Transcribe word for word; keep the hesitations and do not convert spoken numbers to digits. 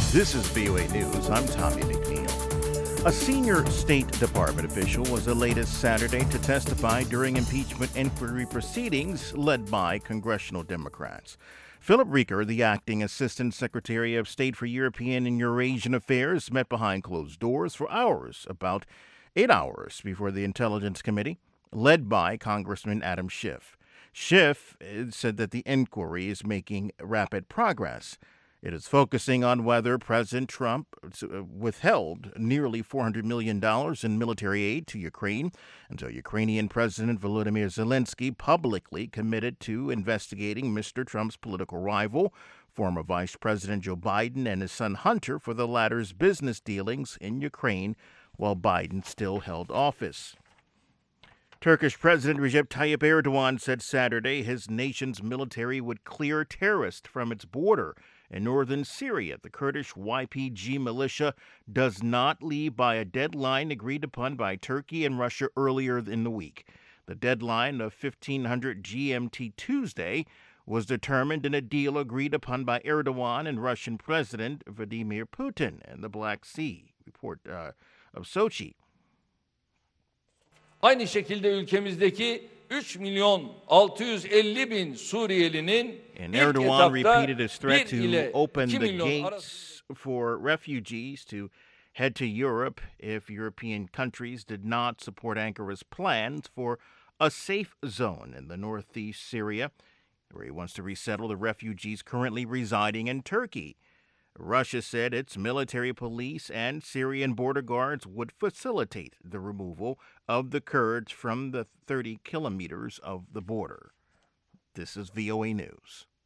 This is V O A News. I'm Tommy McNeil. A senior State Department official was the latest Saturday to testify during impeachment inquiry proceedings led by congressional Democrats. Philip Reker, the acting Assistant Secretary of State for European and Eurasian Affairs, met behind closed doors for hours, about eight hours before the Intelligence Committee, led by Congressman Adam Schiff. Schiff said that the inquiry is making rapid progress. It is focusing on whether President Trump withheld nearly four hundred million dollars in military aid to Ukraine until Ukrainian President Volodymyr Zelensky publicly committed to investigating Mister Trump's political rival, former Vice President Joe Biden, and his son Hunter for the latter's business dealings in Ukraine while Biden still held office. Turkish President Recep Tayyip Erdogan said Saturday his nation's military would clear terrorists from its border in northern Syria. The Kurdish Y P G militia does not leave by a deadline agreed upon by Turkey and Russia earlier in the week. The deadline of fifteen hundred G M T Tuesday was determined in a deal agreed upon by Erdogan and Russian President Vladimir Putin in the Black Sea. Report uh, of Sochi. Aynı şekilde ülkemizdeki üç milyon altı yüz elli bin Suriyelinin And ilk Erdogan etapta repeated his threat bir ile to open iki the milyon arası gates for refugees to head to Europe if European countries did not support Ankara's plans for a safe zone in the northeast Syria, where he wants to resettle the refugees currently residing in Turkey. Russia said its military police and Syrian border guards would facilitate the removal of the Kurds from the thirty kilometers of the border. This is V O A News.